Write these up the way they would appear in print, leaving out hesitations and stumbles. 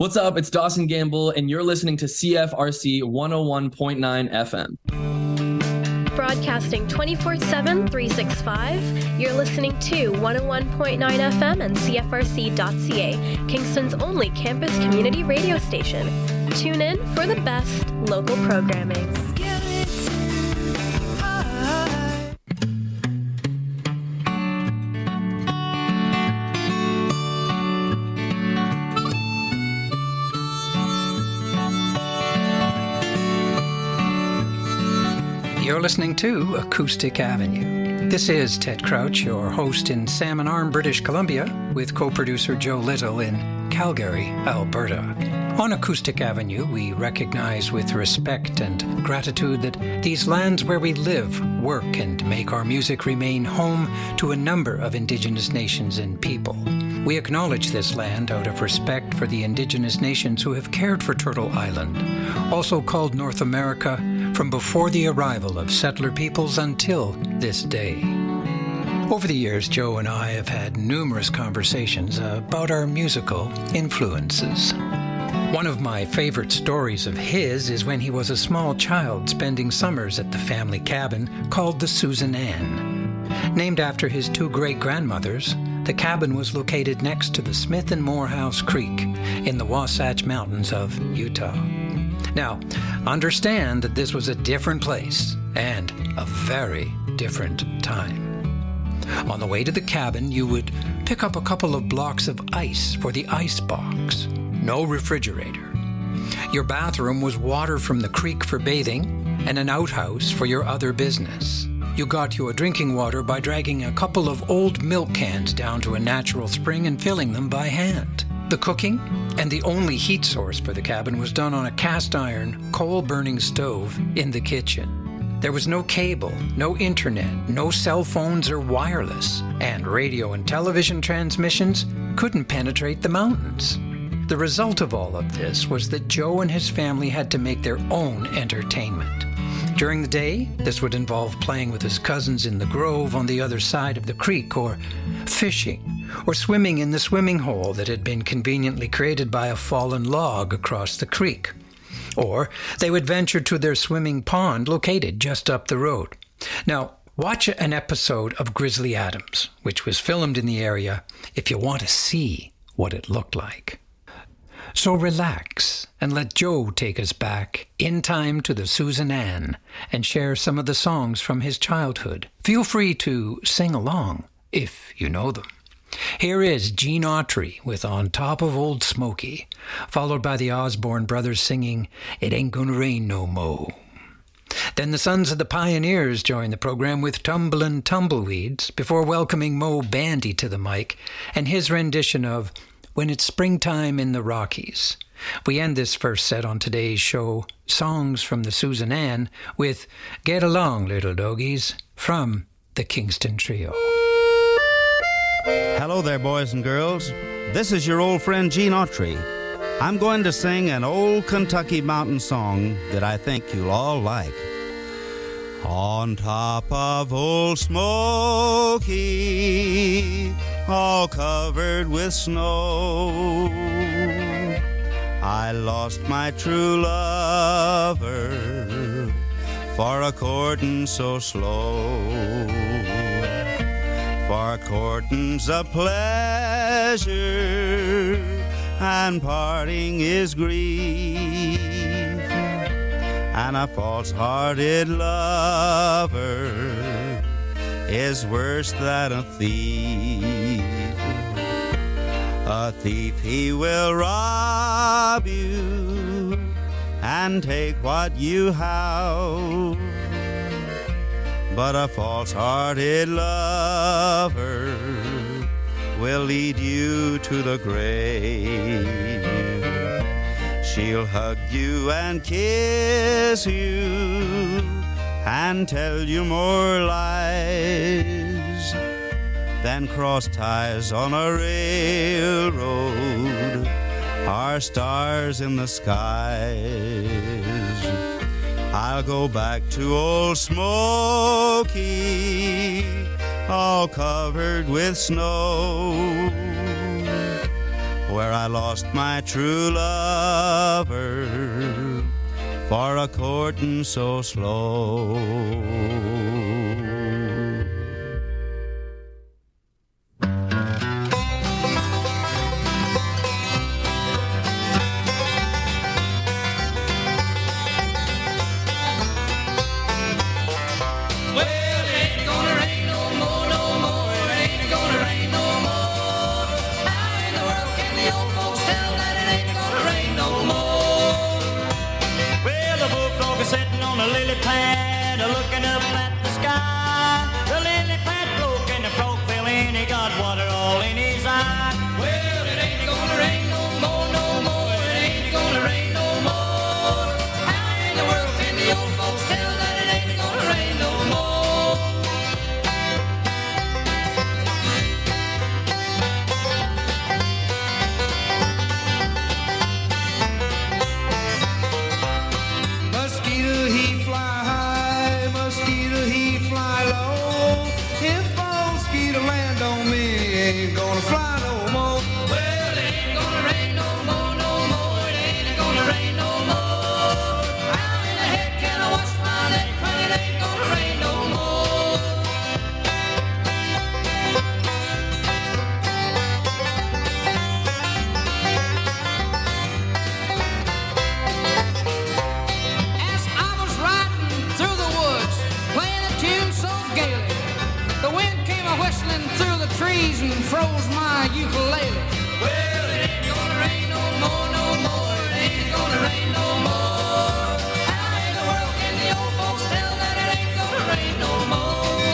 What's up? It's Dawson Gamble, and you're listening to CFRC 101.9 FM. Broadcasting 24/7, 365. You're listening to 101.9 FM and CFRC.ca, Kingston's only campus community radio station. Tune in for the best local programming. You're listening to Acoustic Avenue. This is Ted Crouch, your host in Salmon Arm, British Columbia, with co-producer Joe Little in Calgary, Alberta. On Acoustic Avenue, we recognize with respect and gratitude that these lands where we live, work, and make our music remain home to a number of Indigenous nations and people. We acknowledge this land out of respect for the Indigenous nations who have cared for Turtle Island, also called North America, from before the arrival of settler peoples until this day. Over the years, Joe and I have had numerous conversations about our musical influences. One of my favorite stories of his is when he was a small child spending summers at the family cabin called the Susan Ann. Named after his two great-grandmothers, the cabin was located next to the Smith and Morehouse Creek in the Wasatch Mountains of Utah. Now, understand that this was a different place and a very different time. On the way to the cabin, you would pick up a couple of blocks of ice for the ice box. No refrigerator. Your bathroom was water from the creek for bathing and an outhouse for your other business. You got your drinking water by dragging a couple of old milk cans down to a natural spring and filling them by hand. The cooking and the only heat source for the cabin was done on a cast iron, coal-burning stove in the kitchen. There was no cable, no internet, no cell phones or wireless, and radio and television transmissions couldn't penetrate the mountains. The result of all of this was that Joe and his family had to make their own entertainment. During the day, this would involve playing with his cousins in the grove on the other side of the creek, or fishing, or swimming in the swimming hole that had been conveniently created by a fallen log across the creek. Or they would venture to their swimming pond located just up the road. Now, watch an episode of Grizzly Adams, which was filmed in the area, if you want to see what it looked like. So relax and let Joe take us back in time to the Susan Ann and share some of the songs from his childhood. Feel free to sing along if you know them. Here is Gene Autry with On Top of Old Smoky, followed by the Osborne brothers singing It Ain't Gonna Rain No Mo. Then the Sons of the Pioneers join the program with Tumblin' Tumbleweeds before welcoming Mo Bandy to the mic and his rendition of When It's Springtime in the Rockies. We end this first set on today's show, Songs from the Susan Ann, with Get Along, Little Doggies, from the Kingston Trio. Hello there, boys and girls. This is your old friend Gene Autry. I'm going to sing an old Kentucky mountain song that I think you'll all like. On top of Old Smoky, all covered with snow, I lost my true lover for a courtin' so slow. For courtin's a pleasure and parting is grief, and a false-hearted lover is worse than a thief. A thief, he will rob you and take what you have, but a false-hearted lover will lead you to the grave. She'll hug you and kiss you and tell you more lies than cross ties on a railroad or stars in the skies. I'll go back to Old Smoky, all covered with snow, where I lost my true lover for a courting so slow. Looking up at the sky, the lily pad broke and the frog fell in. He got water all in his eye. Well, it ain't gonna rain no more, no more. It ain't gonna rain no more. How in the world can the old folks tell that it ain't gonna rain no more? Mosquito, he fly high. Mosquito, he fly low. If mosquito land on me, ain't gonna fly no more. Well, it ain't gonna rain no more, no more. It ain't gonna rain no more. How in the heck can I wash my neck when it ain't gonna rain no more? As I was riding through the woods, playing a tune so gaily, the wind came a whistling through the trees and froze my ukulele. Well, it ain't gonna rain no more, no more. It ain't gonna rain no more. How in the world can the old folks tell that it ain't gonna rain no more?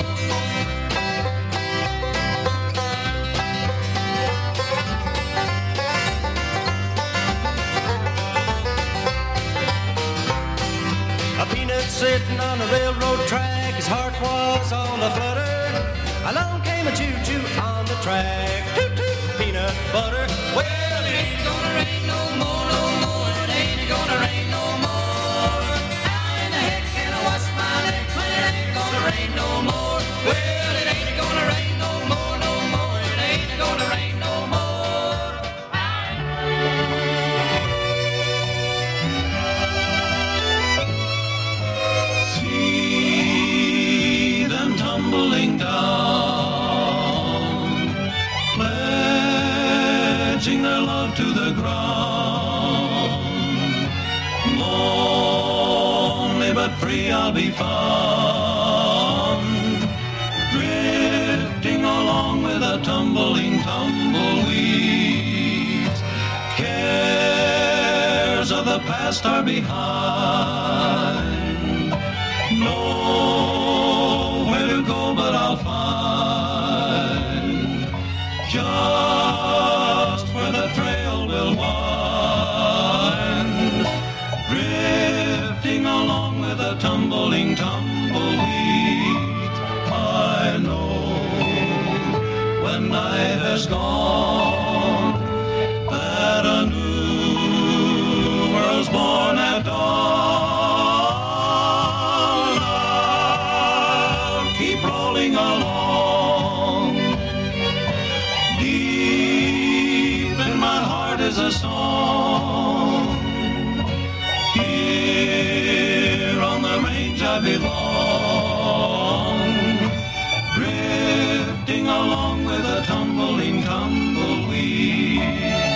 A peanut sitting on the railroad track, his heart was all a-flutter. Along came a choo-choo on the track, toot-toot, peanut butter. Well, it ain't gonna rain no more, no more. It ain't gonna rain no more. How in the heck can I wash my neck when it ain't gonna rain no more? Well, it ain't gonna rain no more, no more. It ain't gonna rain no more. See them tumbling down, pledging their love to the ground. Lonely but free I'll be found, drifting along with the tumbling tumbleweeds. Cares of the past are behind, nowhere to go but I'll find just where the trail will wind, drifting along with the tumbling tumbleweeds. I know when night has gone that a new world's born at dawn. I'll keep rolling along. Deep in my heart is a song. Here on the range I belong, drifting along with a tumbling tumbleweed.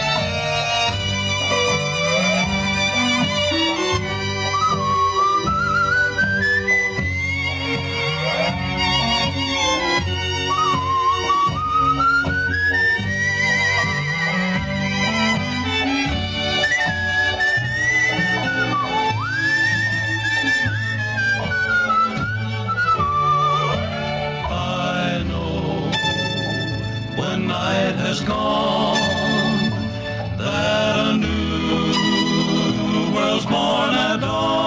Has gone, that a new world's born at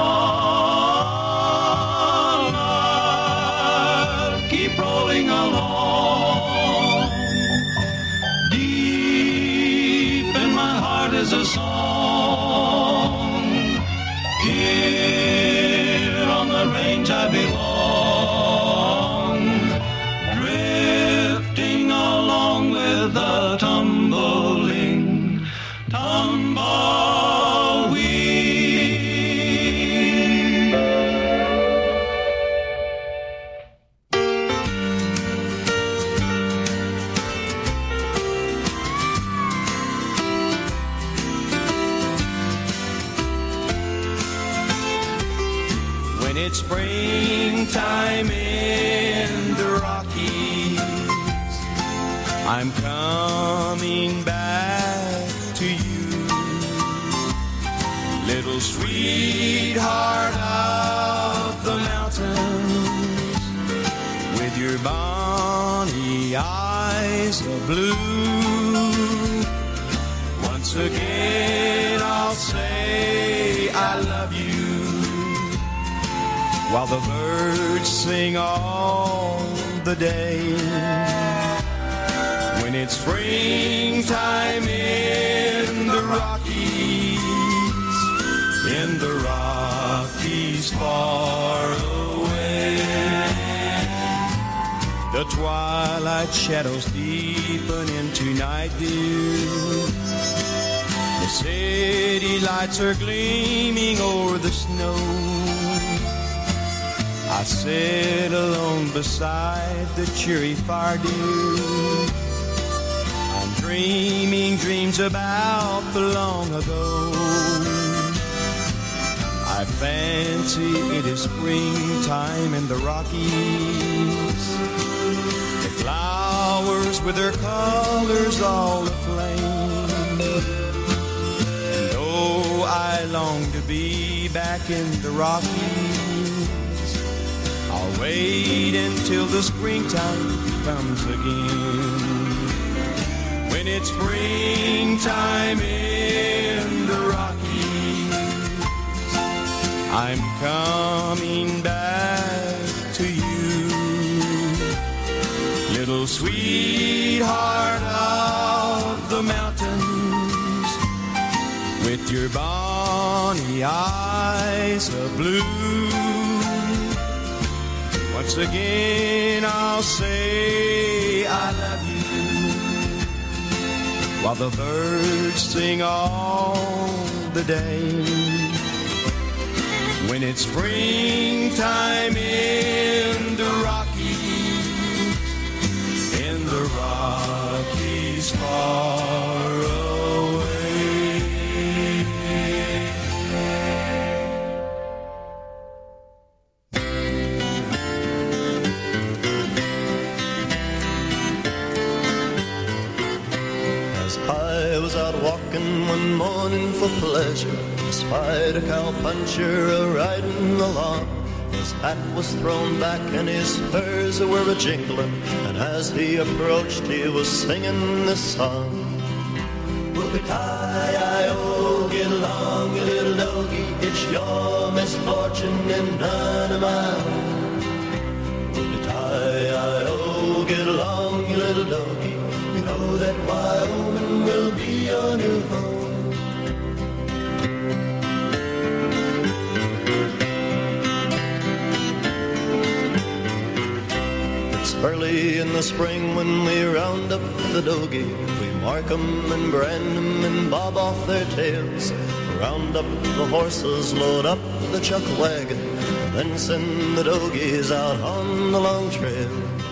dawn. I'll keep rolling along. Deep in my heart is a song. Here on the range I belong, drifting along with the tumbling tumbleweed. When it's springtime in the Rockies, I'm coming back to you, little sweetheart of the mountains, with your bonny eyes of blue. Once again I'll say I love you, while the birds sing all the day. When it's springtime in the Rockies far away, the twilight shadows deepen into night view. The city lights are gleaming over the snow. I sit alone beside the cheery fire, dear. I'm dreaming dreams about the long ago. I fancy it is springtime in the Rockies. The flowers with their colors all aflame. And oh, I long to be back in the Rockies. I'll wait until the springtime comes again. When it's springtime in the Rockies, I'm coming back to you, little sweetheart of the mountains, with your bonny eyes of blue. Once again I'll say I love you, while the birds sing all the day. When it's springtime in the Rockies far away. As I was out walking one morning for pleasure, spied a cowpuncher a-riding along. His hat was thrown back and his spurs were a-jingling, and as he approached he was singing this song. Whoopie-tie-I-oh, get along, you little doggie, it's your misfortune and none of mine. Whoopie-tie-I-oh, get along, you little doggie, you know that Wyoming will be your new home. Early in the spring when we round up the dogie, we mark 'em and brand 'em and bob off their tails. Round up the horses, load up the chuck wagon, then send the dogies out on the long trail.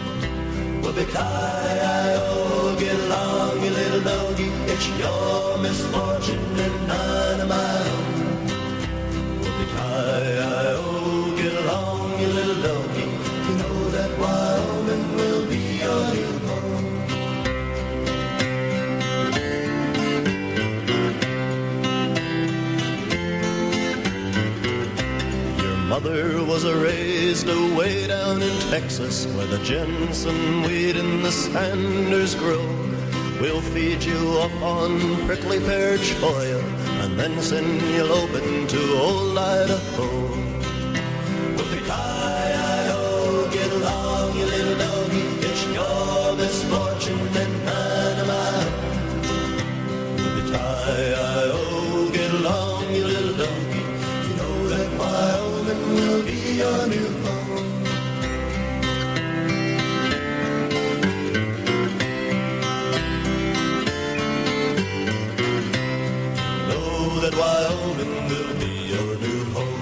Whoopie-tie-I-oh, get along, you little dogie, it's your misfortune and none of mine. Whoopie-tie-I-oh, get along, you little dogie, you know that Wyoming will be your new home. Your mother was raised away down in Texas, where the Jensen weed and the Sanders grow. We'll feed you up on prickly pear cholla, and then send you loping to old Idaho. Whoopie-tie-I-oh, get along, you little doggie, it's your misfortune and none of mine. Whoopie-tie-I-oh, get along, you little doggie, you know that Wyoming will be your new home. that Wyoming will be your new home.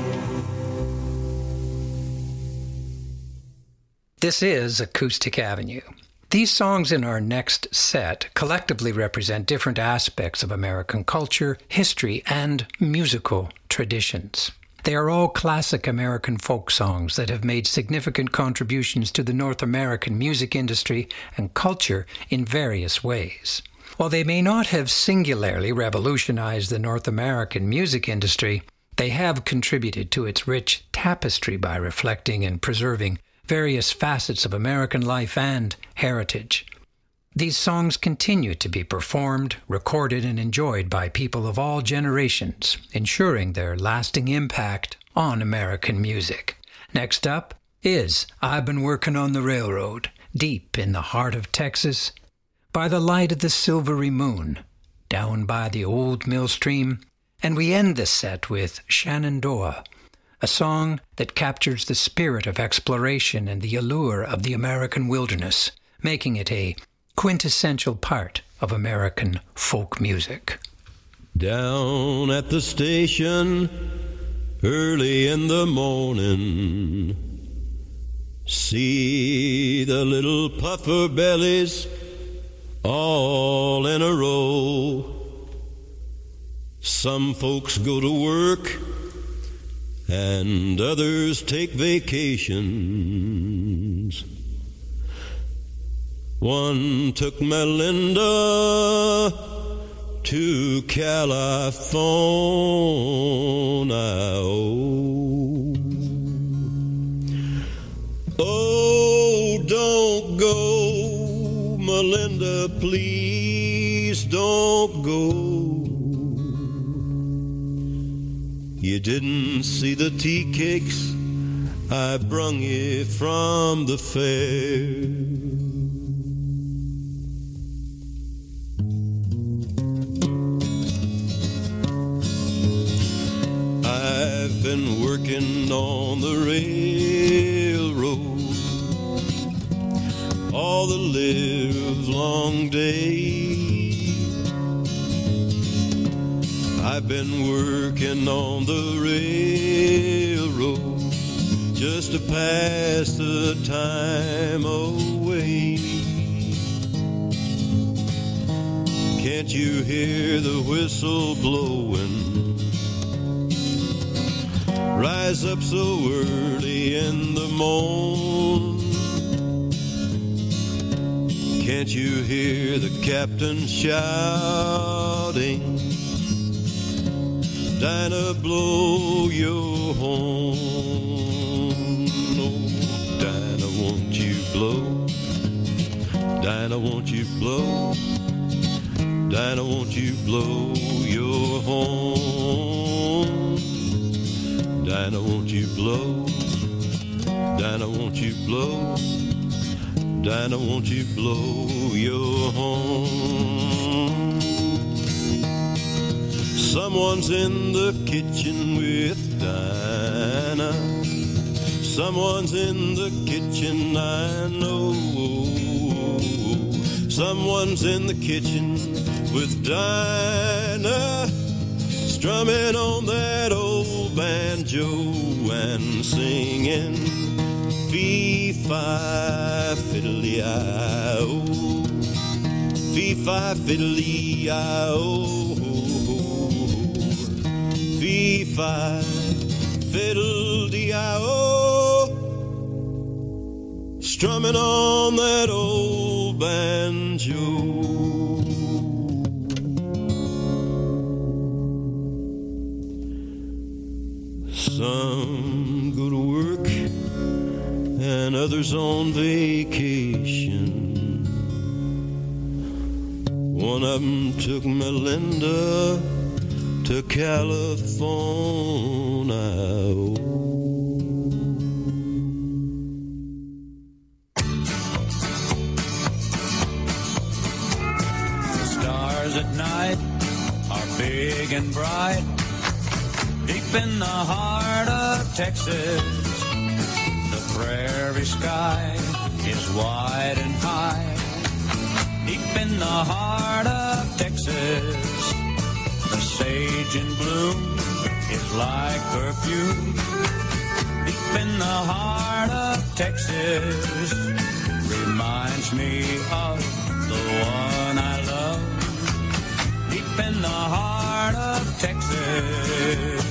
This is Acoustic Avenue. These songs in our next set collectively represent different aspects of American culture, history, and musical traditions. They are all classic American folk songs that have made significant contributions to the North American music industry and culture in various ways. While they may not have singularly revolutionized the North American music industry, they have contributed to its rich tapestry by reflecting and preserving various facets of American life and heritage. These songs continue to be performed, recorded, and enjoyed by people of all generations, ensuring their lasting impact on American music. Next up is I've Been Working on the Railroad, deep in the heart of Texas, by the light of the silvery moon, down by the old mill stream, and we end the set with Shenandoah, a song that captures the spirit of exploration and the allure of the American wilderness, making it a quintessential part of American folk music. Down at the station, early in the morning, see the little puffer bellies all in a row. Some folks go to work and others take vacations. One took Melinda to California. Oh, don't go, Melinda, please don't go. You didn't see the tea cakes I brung you from the fair. I've been working on the railroad all the livelong day. I've been working on the railroad just to pass the time away. Can't you hear the whistle blowing? Rise up so early in the morn. Can't you hear the captain shouting? Dinah, blow your horn. Oh, Dinah, won't you blow? Dinah, won't you blow? Dinah, won't you blow your horn? Dinah, won't you blow? Dinah, won't you blow? Dinah, won't you blow your horn? Someone's in the kitchen with Dinah. Someone's in the kitchen, I know. Someone's in the kitchen with Dinah, strumming on that old banjo and singing fee-fi fiddly-I-o, fee-fi fiddly-I-o. Fee-fi, fiddle-dee-I-o, strumming on that old banjo. Some go to work and others on vacation. One of them took Melinda to California. The stars at night are big and bright, deep in the heart of Texas. The prairie sky is wide and high, deep in the heart of Texas. The sage in bloom is like perfume. Deep in the heart of Texas, reminds me of the one I love. Deep in the heart of Texas.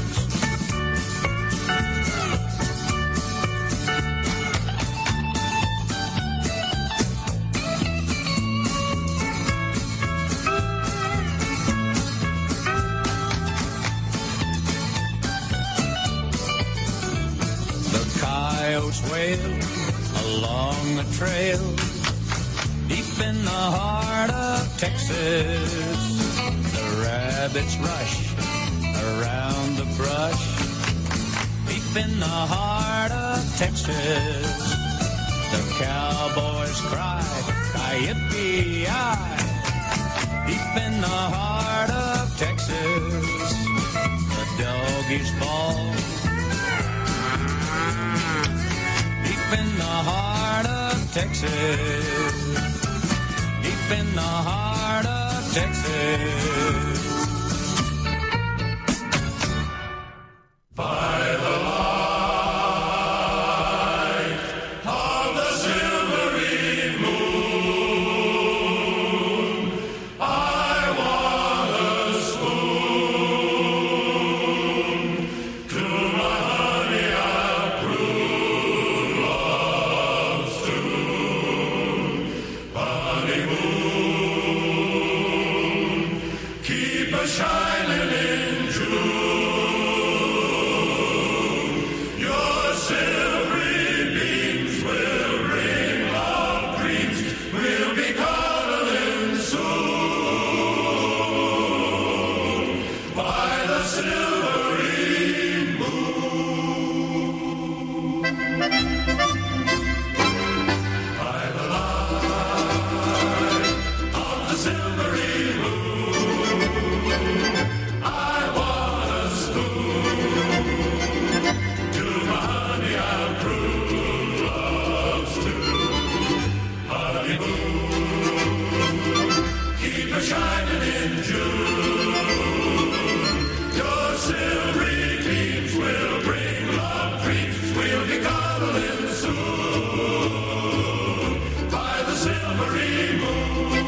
Coyotes wail along the trail, deep in the heart of Texas. The rabbits rush around the brush, deep in the heart of Texas. The cowboys cry, "Yippee-yi!" deep in the heart of Texas. The doggies bawl in the heart of Texas, deep in the heart of Texas. By the light of the silvery moon, I want a spoon. To my honey I'll prove love's tune. Honeymoon, keep a shining in June. Your silvery beams will bring love dreams. We'll be cuddling soon by the silvery moon. By the light of the silvery moon, I want a spoon. To my honey I'll prove love's tune. Honeymoon, keep a shining in June. Your silvery beams will bring love dreams. We'll be cuddling soon by the silvery moon.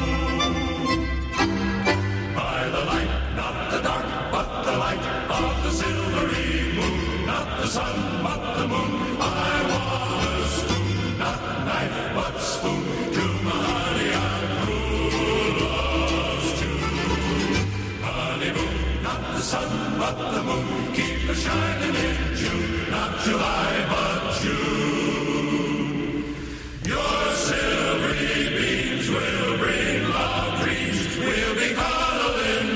By the light, not the dark, but the light of the silvery moon. Not the sun, but the moon. I want a spoon, not knife, but spoon. To my honey I'll prove love's tune. Honeymoon, not the sun, but the moon. Keep a shining in June, not July, but June. Your silvery beams will bring love dreams. We'll be cuddling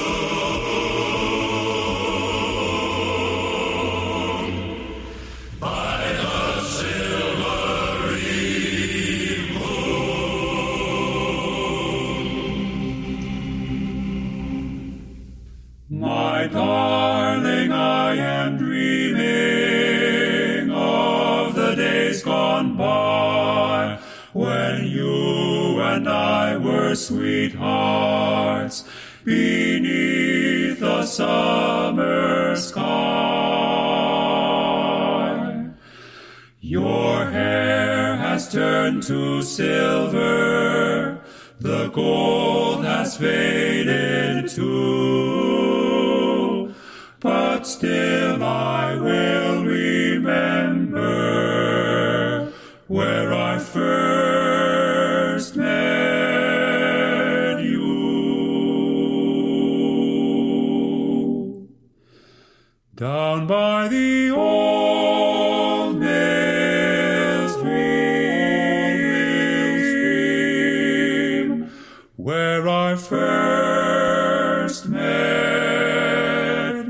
soon by the silvery moon. My darling, I am dreaming of the days gone by when you and I were sweethearts beneath the summer sky. Your hair has turned to silver, the gold has faded too, but still I will remember where I first met you. Down by the old mill stream, where I first met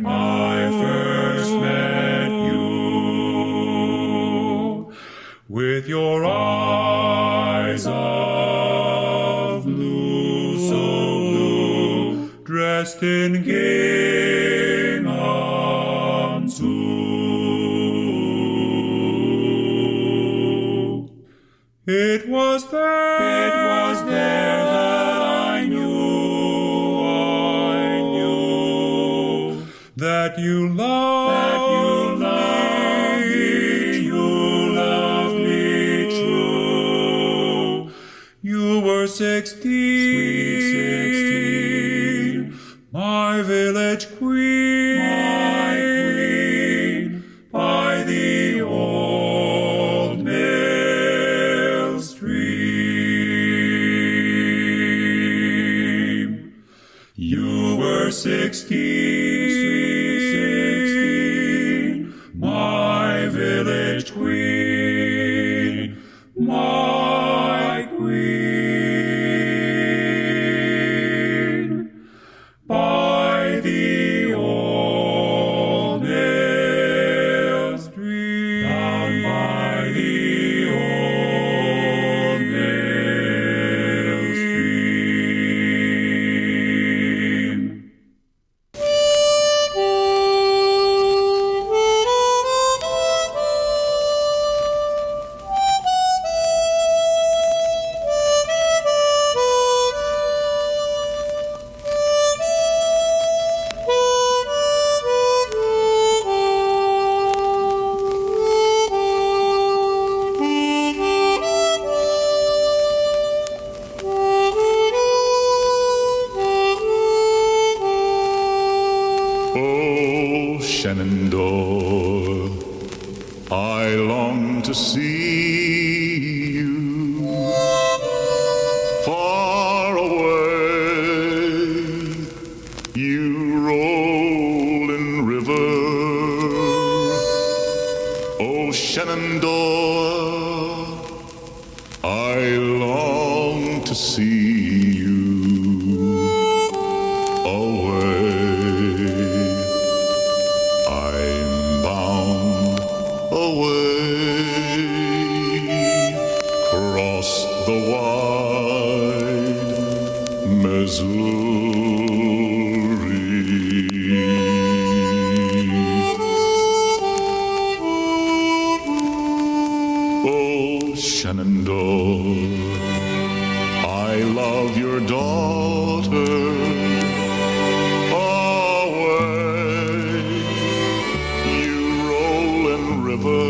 you, with your eyes of blue, so blue, dressed in gingham too. that you love me, you love me true. You were 16, my village queen, by the old mill stream. You were 16, my village queen, my queen, by the old mill stream, down by the old mill stream. Oh, Shenandoah, I long to see you far away, you rolling river. Oh, Shenandoah, I long to see you away. I'm bound away across the wide Missouri. Oh, Shenandoah, I love your daughter. Away, you rolling river.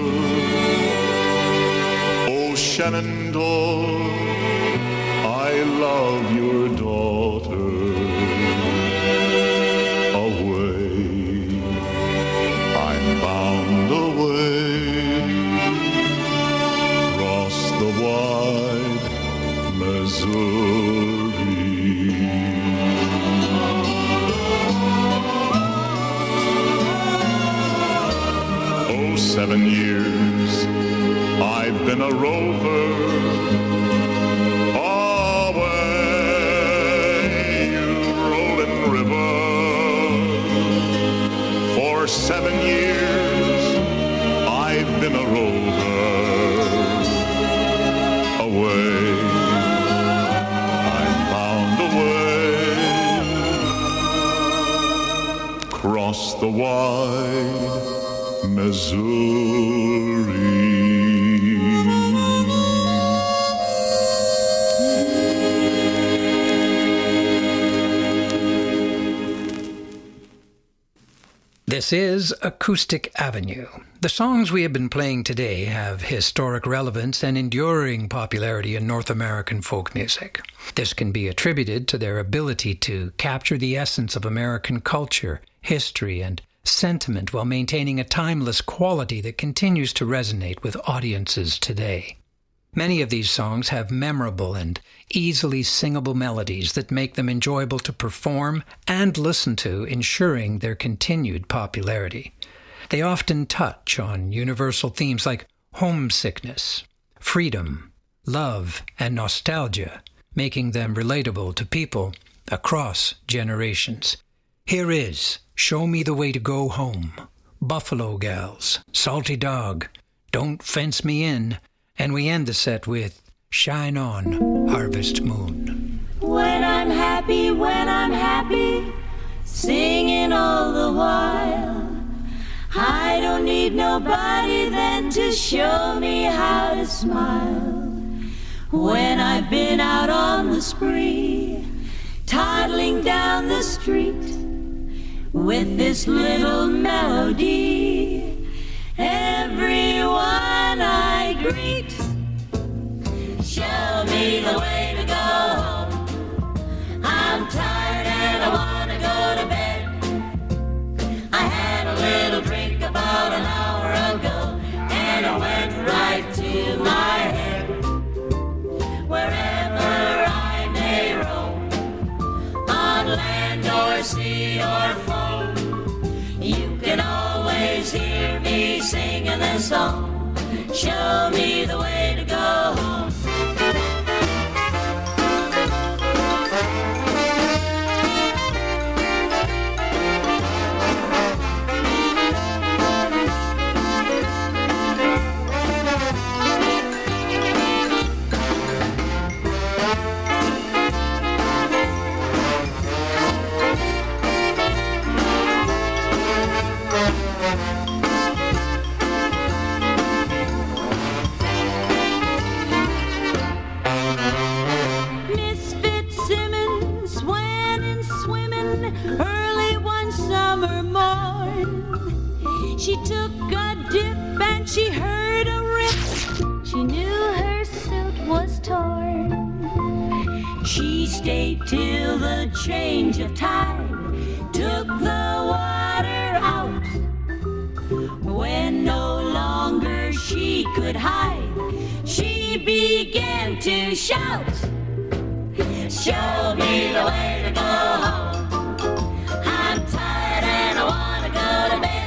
Oh, Shenandoah, I love your daughter. Away, I'm bound away across the wide Missouri. Oh, 7 years I've been a rover. Away, you rolling river. For 7 years I've been a rover. Away, I'm bound away across the wide Missouri. This is Acoustic Avenue. The songs we have been playing today have historic relevance and enduring popularity in North American folk music. This can be attributed to their ability to capture the essence of American culture, history, and sentiment while maintaining a timeless quality that continues to resonate with audiences today. Many of these songs have memorable and easily singable melodies that make them enjoyable to perform and listen to, ensuring their continued popularity. They often touch on universal themes like homesickness, freedom, love, and nostalgia, making them relatable to people across generations. Here is Show Me the Way to Go Home, Buffalo Gals, Salty Dog, Don't Fence Me In, and we end the set with Shine On, Harvest Moon. When I'm happy, singing all the while, I don't need nobody then to show me how to smile. When I've been out on the spree, toddling down the street, with this little melody. Everyone I greet, show me the way to go home. I'm tired and I want to go to bed. I had a little drink about an hour ago, and it went right to my head. Wherever I may roam, on land or sea or foam, you can always hear me singing this song. Show me the way to go home. She took a dip and she heard a rip. She knew her suit was torn. She stayed till the change of tide took the water out. When no longer she could hide, she began to shout, show me the way to go home. I'm tired and I want to go to bed.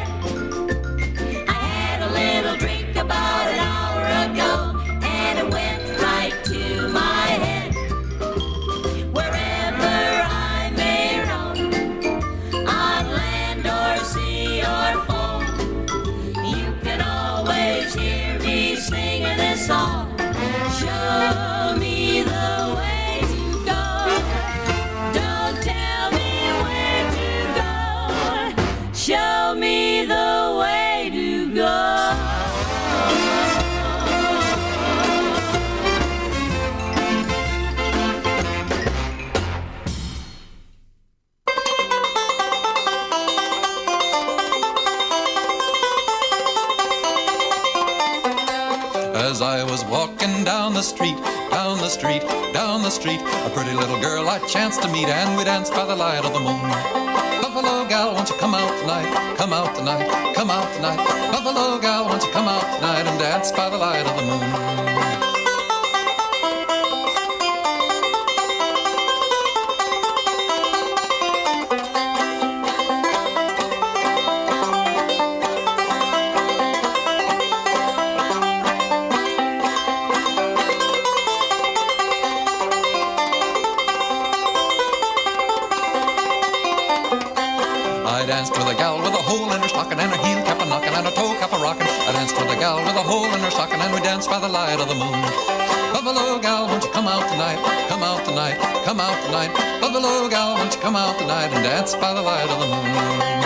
Drink about an hour ago, and it went right to my head. Wherever I may roam, on land or sea or foam, you can always hear me singing this song. Show me the way to go. Don't tell me where to go. Show me the way to go. As I was walking down the street, down the street, down the street, a pretty little girl I chanced to meet, and we danced by the light of the moon. Buffalo gal, won't you come out tonight, come out tonight, come out tonight. Buffalo gal, won't you come out tonight and dance by the light of the moon. I danced with a gal with a hole in her stocking, and her heel kept a knocking, and her toe kept a rocking. I danced with a gal with a hole in her stocking, and we danced by the light of the moon. Buffalo gal, won't you come out tonight, come out tonight, come out tonight. Buffalo gal, won't you come out tonight and dance by the light of the moon.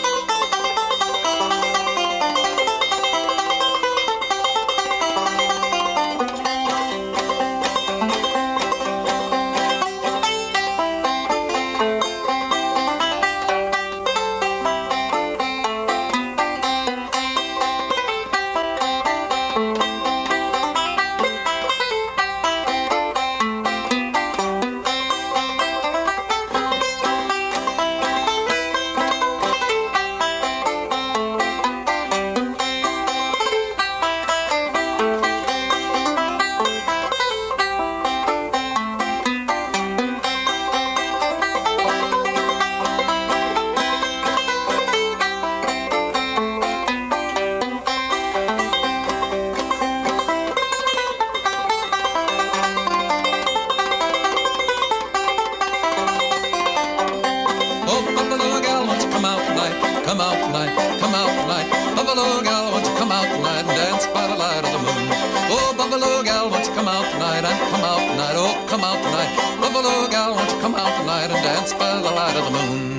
come out tonight, come out tonight. Buffalo gal, won't you come out tonight and dance by the light of the moon? Oh, Buffalo gal, won't you come out tonight and come out tonight? Oh, come out tonight. Buffalo gal, won't you come out tonight and dance by the light of the moon?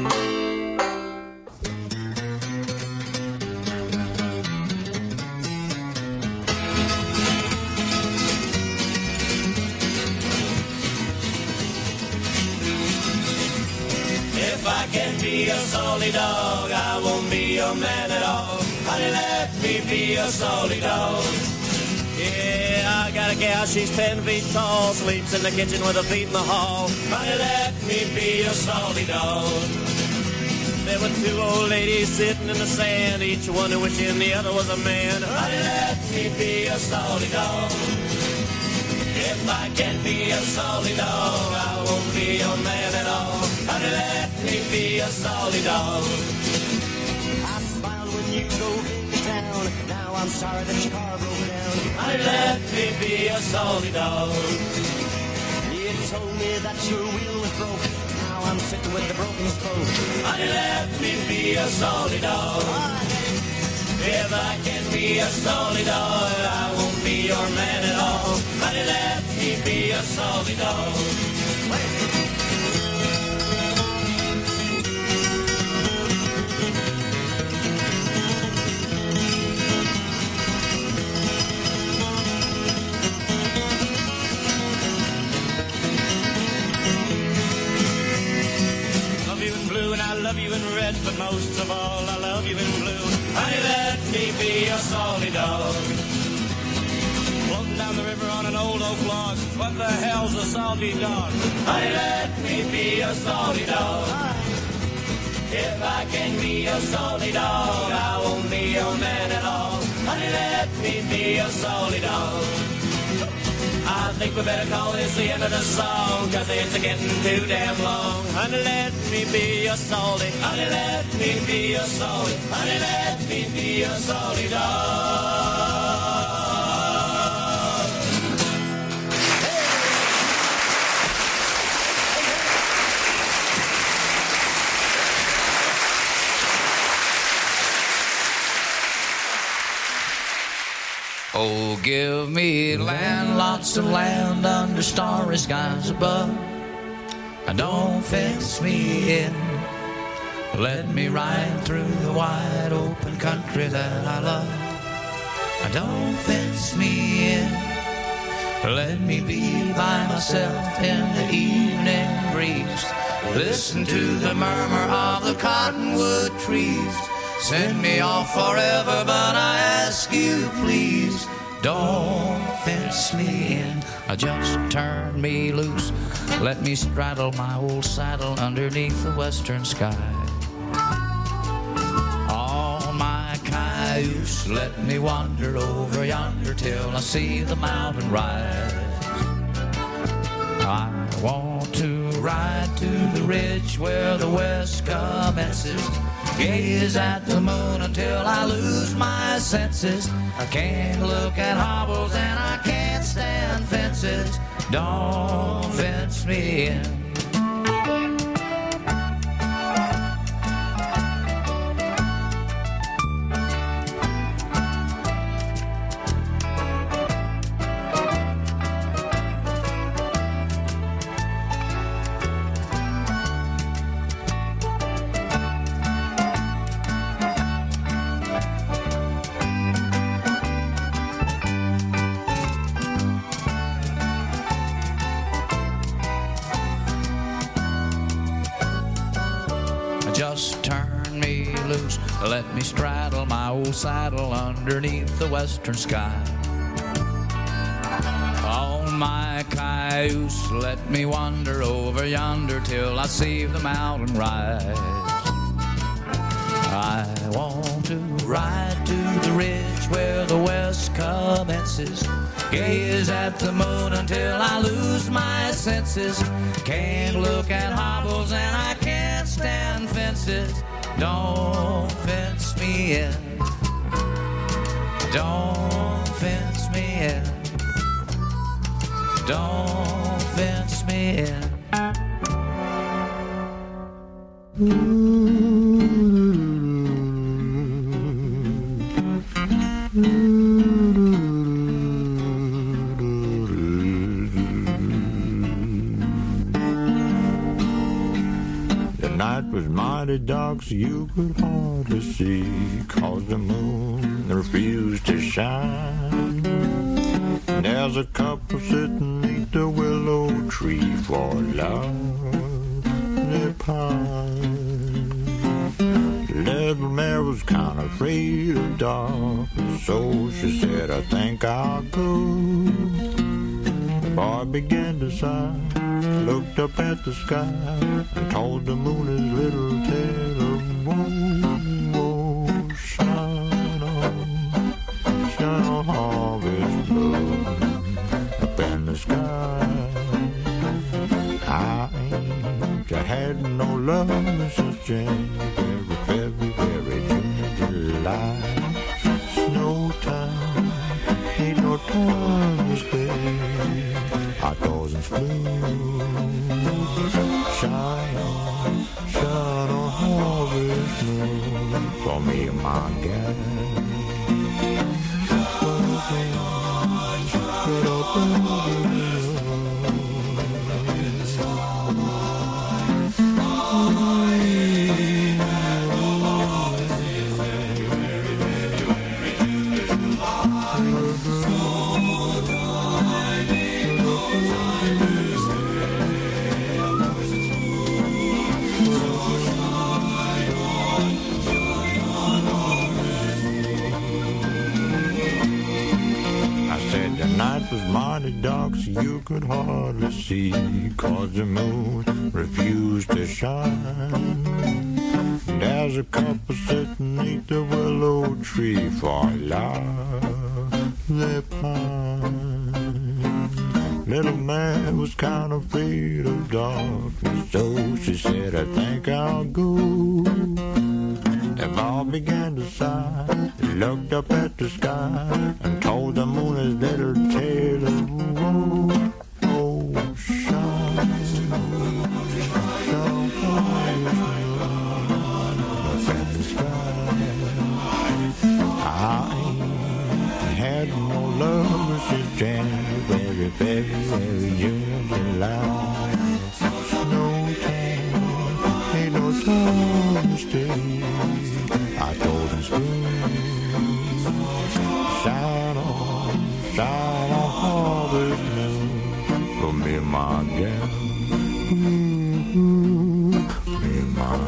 If I can be be a salty dog. I won't be your man at all. Honey, let me be a salty dog. Yeah, I got a gal, she's 10 feet tall, sleeps in the kitchen with her feet in the hall. Honey, let me be a salty dog. There were two old ladies sitting in the sand, each one wishing the other was a man. Honey, let me be a salty dog. If I can't be a salty dog, I won't be your man at all. Honey, let me be a salty dog. I smiled when you drove into town. Now I'm sorry that your car broke down. Honey, let me be a salty dog. You told me that your wheel was broke. Now I'm sitting with the broken spoke. Honey, let me be a salty dog. If I can't be a salty dog, I won't be your man at all. Honey, let me be a salty dog. Love you in blue and I love you in red, but most of all I love you in blue. Honey, let me be a salty dog. Floating down the river on an old oak log. What the hell's a salty dog? Honey, let me be a salty dog. If I can be a salty dog, I won't be your man at all. Honey, let me be a salty dog. I think we better call this the end of the song, 'cause it's getting too damn long. Honey, let me be a salty. Honey, let me be a salty. Honey, let me be a salty dog. Oh, give me land, lots of land under starry skies above. And don't fence me in. Let me ride through the wide open country that I love. And don't fence me in. Let me be by myself in the evening breeze. Listen to the murmur of the cottonwood trees. Send me off forever, but I ask you please, don't fence me in. Just turn me loose. Let me straddle my old saddle underneath the western sky. On my cayuse, let me wander over yonder till I see the mountain rise. I want to ride to the ridge where the west commences. Gaze at the moon until I lose my senses. I can't look at hobbles and I can't stand fences. Don't fence me in. Just turn me loose. Let me straddle my old saddle underneath the western sky. On my cayuse, let me wander over yonder till I see the mountain rise. I want to ride to the ridge where the west commences. Gaze at the moon until I lose my senses. Can't look at hobbles and I can't stand fences. Don't fence me in. Don't fence me in. Don't fence me in. The night was mighty dark, so you could hardly see, 'cause the moon refused to shine. There's a couple sitting neath the willow tree for lovely pine. afraid of darkness. So she said, I think I'll go. The boy began to sigh, looked up at the sky, and told the moon his little tale of woe. Woe, shine on, harvest moon up in the sky. I ain't had no love since January, February, June, July. Snow time, ain't no time to spare. Outdoors and blue, shine on harvest moon for me and my gal. Was mighty dark, so you could hardly see, 'cause the moon refused to shine. There's a couple sitting neath the willow tree, for love they pine. Little man was kind of afraid of darkness, so she said, I think I'll go. The boy began to sigh, looked up at the sky, and told the moon his little tale of woe. Oh, shine up in the sky. I ain't had no love since January, February, June, July. Snow time, ain't no time to stay. I told him spoon, shine on harvest moon for me and my gal, me and my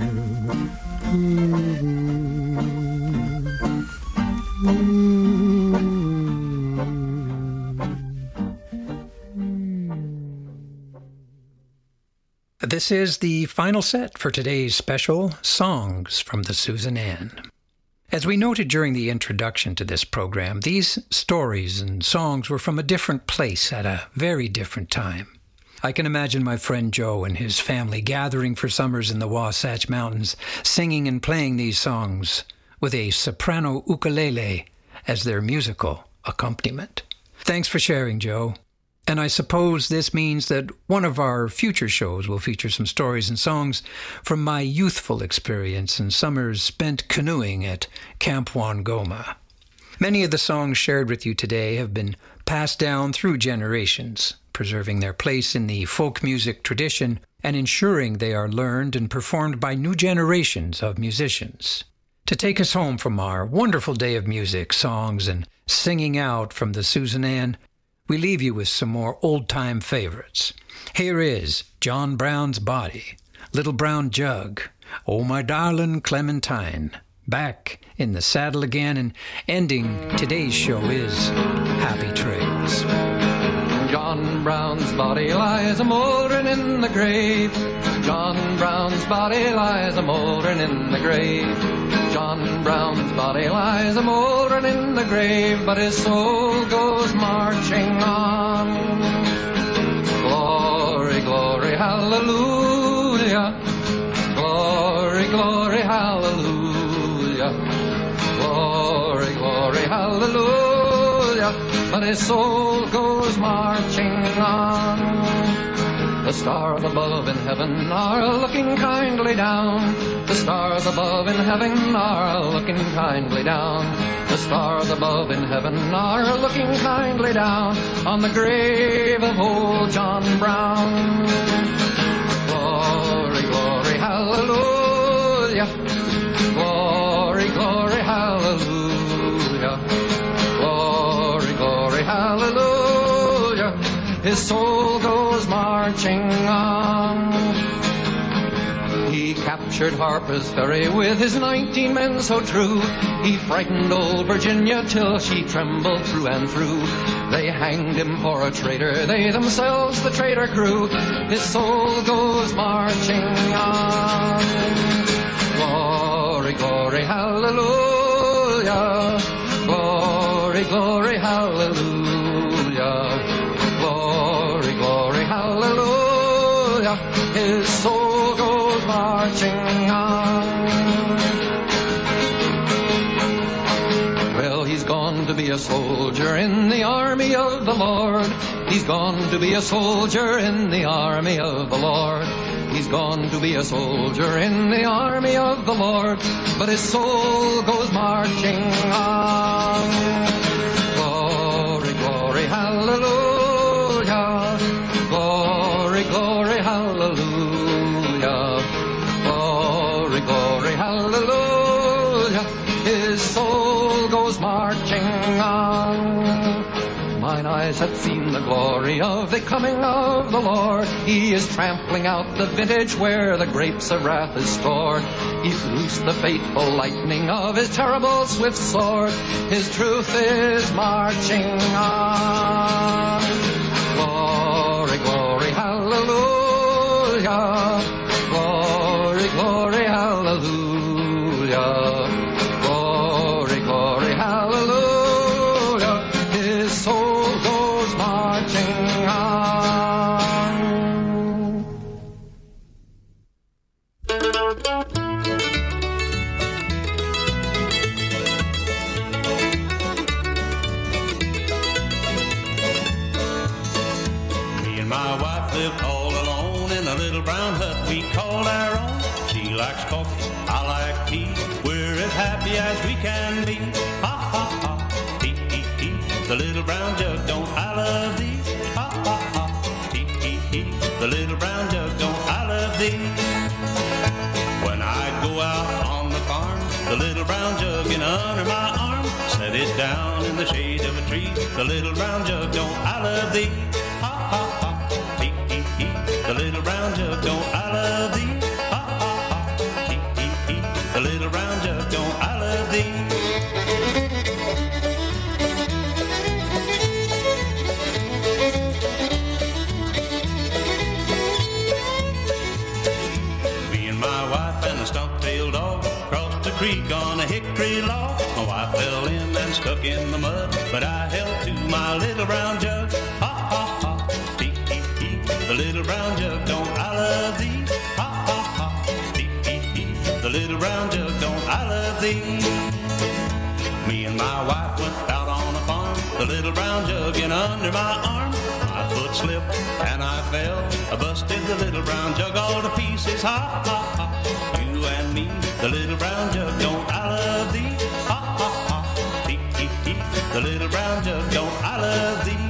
This is the final set for today's special Songs from the Susan Ann. As we noted during the introduction to this program, these stories and songs were from a different place at a very different time. I can imagine my friend Joe and his family gathering for summers in the Wasatch Mountains, singing and playing these songs with a soprano ukulele as their musical accompaniment. Thanks for sharing, Joe. And I suppose this means that one of our future shows will feature some stories and songs from my youthful experience and summers spent canoeing at Camp Wangoma. Many of the songs shared with you today have been passed down through generations, preserving their place in the folk music tradition and ensuring they are learned and performed by new generations of musicians. To take us home from our wonderful day of music, songs, and singing out from the Susan Ann, we leave you with some more old-time favorites. Here is John Brown's Body, Little Brown Jug, Oh My Darling Clementine. Back in the saddle again, and ending today's show is Happy Trails. John Brown's body lies a-mouldering in the grave. John Brown's body lies a-mouldering in the grave. John Brown's body lies a-mouldering in the grave, but his soul goes marching on. Glory, glory, hallelujah. Glory, glory, hallelujah. Glory, glory, hallelujah. But his soul goes marching on. The stars above in heaven are looking kindly down. The stars above in heaven are looking kindly down. The stars above in heaven are looking kindly down on the grave of old John Brown. Glory, glory, hallelujah. Glory, glory, hallelujah. Glory, glory, hallelujah. His soul goes marching on. He captured captured Harper's Ferry with his 19 men so true. He frightened old Virginia till she trembled through and through. They hanged him for a traitor, they themselves the traitor crew. His soul goes marching on. Glory, glory, hallelujah. Glory, glory, hallelujah. Glory, glory, hallelujah. His soul goes marching on. Well, he's gone to be a soldier in the army of the Lord. He's gone to be a soldier in the army of the Lord. He's gone to be a soldier in the army of the Lord. But his soul goes marching on. Glory, glory, hallelujah. Glory, glory, hallelujah. Glory, glory, hallelujah. His soul goes marching on. Mine eyes have seen the glory of the coming of the Lord. He is trampling out the vintage where the grapes of wrath is stored. He's loosed the fateful lightning of his terrible swift sword. His truth is marching on. Glory, glory, hallelujah. Glory, glory, hallelujah. Glory, glory, hallelujah. His soul goes marching on. Me and my wife lived all alone in a little brown hut we called our own. She likes coffee, I like tea. We're as happy as we can be. Ha ha ha, hee hee hee. The little brown jug, don't I love thee? Ha ha ha, hee hee hee. The little brown jug, don't I love thee? When I go out on the farm, the little brown jug in under my arm, set it down in the shade of a tree. The little brown jug, don't I love thee? Ha ha ha, hee hee hee. The little brown jug, don't I love thee? Ha ha ha, hee hee hee. The little brown jug, don't I love thee? Me and my wife and a stump-tailed dog crossed the creek on a hickory log. My wife fell in and stuck in the mud, but I held to my little brown jug. Ha ha ha, hee hee hee. The little brown jug, don't I love thee? Ha ha ha, hee hee hee. The little brown jug, don't I love thee? Me and my wife went out on a farm, the little brown jug in under my arm. My foot slipped and I fell, I busted the little brown jug all to pieces. Ha ha ha, you and me, the little brown jug, don't I love thee? Ha ha ha, hee hee hee. The little brown jug, don't I love thee?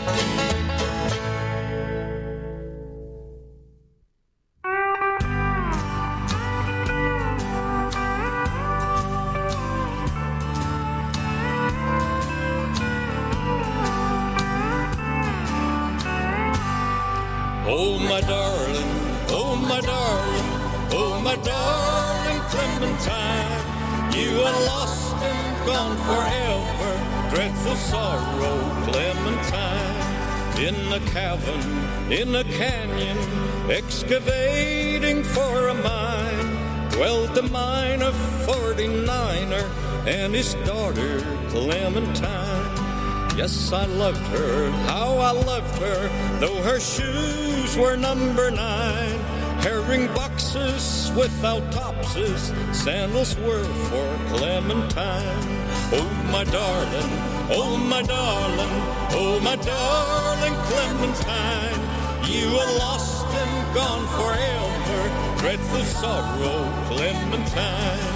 Oh, my darling, oh, my darling, oh, my darling Clementine. You are lost and gone forever, dreadful sorrow, Clementine. In a cavern, in a canyon, excavating for a mine, dwelt a miner, 49er, and his daughter, Clementine. Yes, I loved her, how I loved her, though her shoes were number 9. Herring boxes without topses, sandals were for Clementine. Oh, my darling, oh, my darling, oh, my darling Clementine. You are lost and gone forever, dreadful sorrow, Clementine.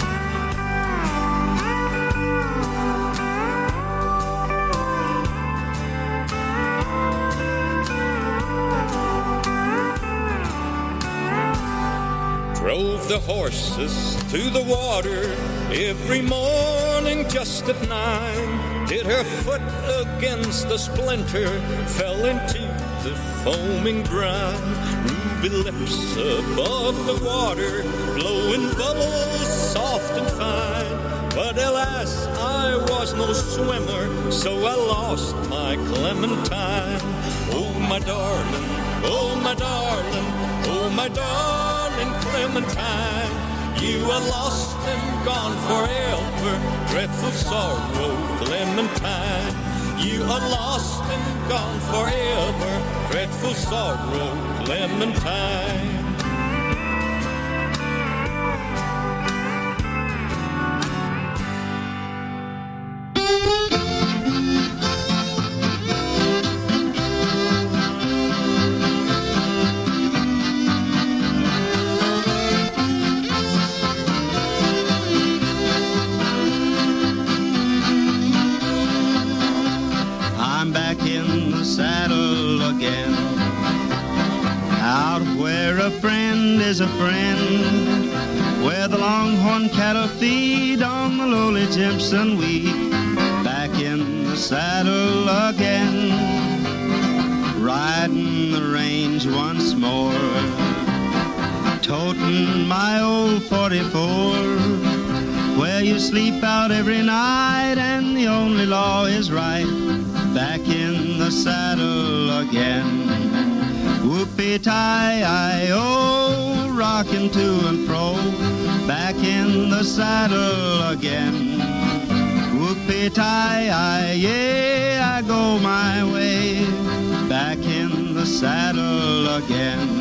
Drove the horses to the water every morning just at 9. Hit her foot against a splinter, fell into the foaming brine. ruby lips above the water, blowing bubbles soft and fine. But alas, I was no swimmer, so I lost my Clementine. Oh, my darling, oh, my darling, oh, my darling Clementine. You are lost and gone forever, dreadful sorrow, Clementine. You are lost and gone forever, dreadful sorrow, Clementine. I'm back in the saddle again, out where a friend is a friend, where the longhorn cattle feed on the lowly Jimson weed. Back in the saddle again, riding the range once more, toting my old 44, where you sleep out every night and the only law is right. Back in the saddle again, whoopee-tie-I-O, rocking to and fro. Back in the saddle again, whoopee-tie-I, yeah, I go my way. Back in the saddle again.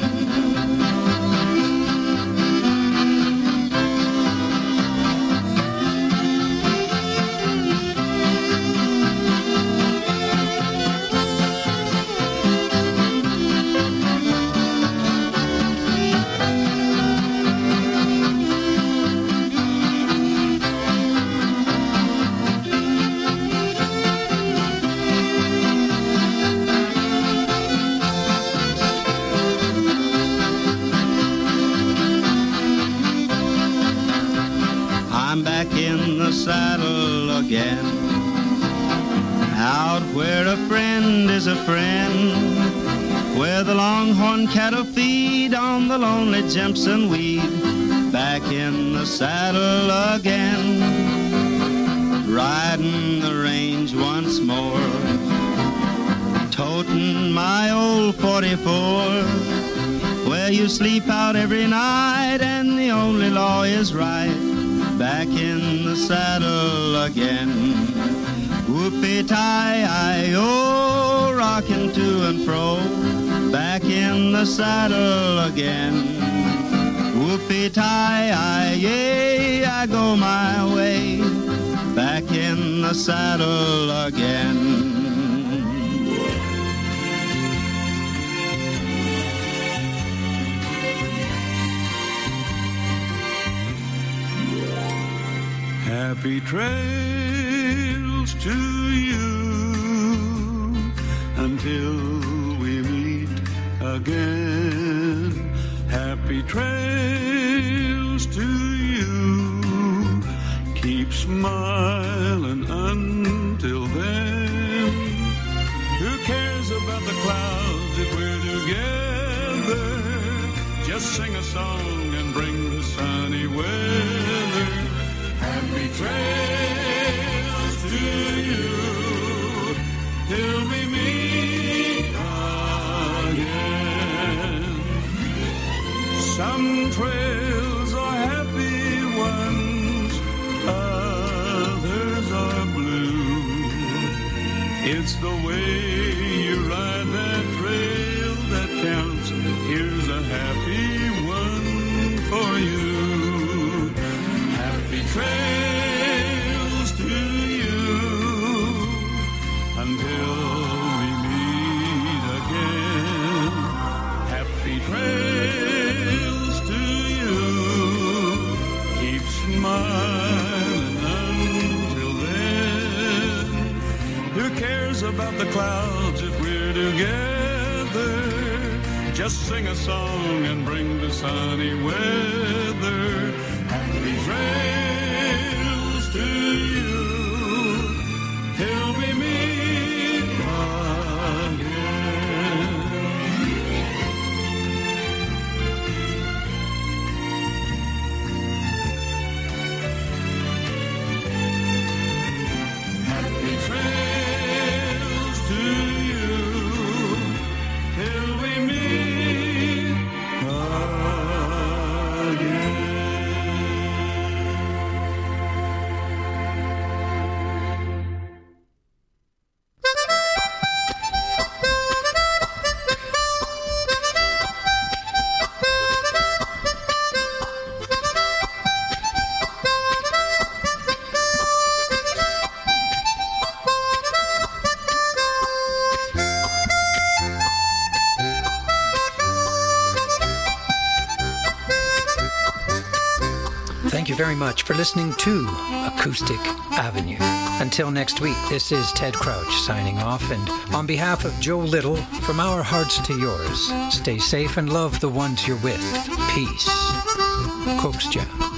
I'm back in the saddle again, out where a friend is a friend, where the longhorn cattle feed on the lonely Jimson weed. Back in the saddle again, riding the range once more, toting my old 44, where you sleep out every night and the only law is right. Back in the saddle again, whoopee-tie-I-O, rocking to and fro. Back in the saddle again, whoopee-tie-I, yeah, I go my way. Back in the saddle again. Happy trails to you until we meet again. Happy trails to you. Keep smiling until then. Who cares about the clouds if we're together? Just sing a song and bring the sunny weather. Happy trails to you till we meet again. Some trails are happy ones, others are blue. It's the way you ride that trail that counts. Here's a happy one for you. Trails to you until we meet again. Happy trails to you. Keep smiling until then. Who cares about the clouds if we're together? Just sing a song and bring the sunny weather. Happy trails to you till we meet again. very much for listening to Acoustic Avenue. Until next week, this is Ted Crouch signing off, and on behalf of Joe Little, from our hearts to yours, stay safe and love the ones you're with. Peace. Cokes Jam.